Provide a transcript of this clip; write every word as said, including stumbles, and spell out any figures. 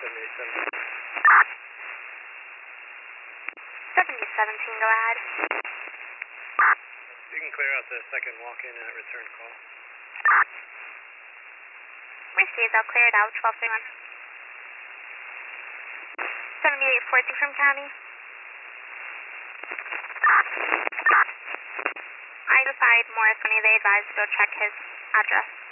seventy-eight seventeen. seventy seventeen, go ahead. You can clear out the second walk-in at return call. Received, I'll clear it out, twelve thirty-one. seventy-eight fourteen from County. I notified Morris when they advised to go check his address.